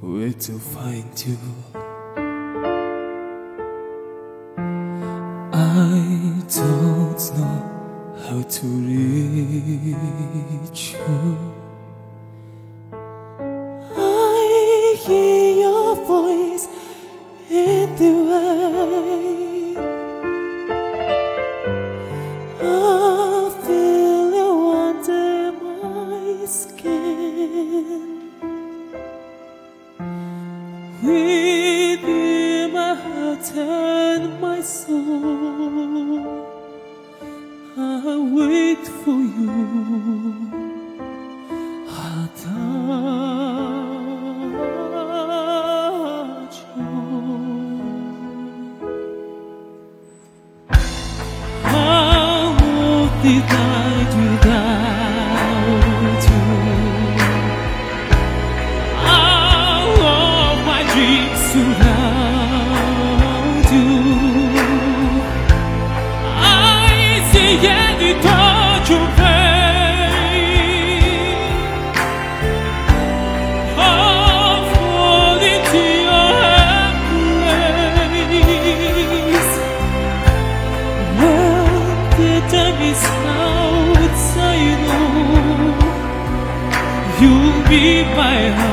where to find you. I don't know how to reach you. I hear your voice in the rain. I feel you under my skin. Within my heart and my soul, I wait for you. How did I do without you? All of my dreams surround you. I see any touch of pain. I'll fall into your embrace. When the time is out, I know you'll be my heart.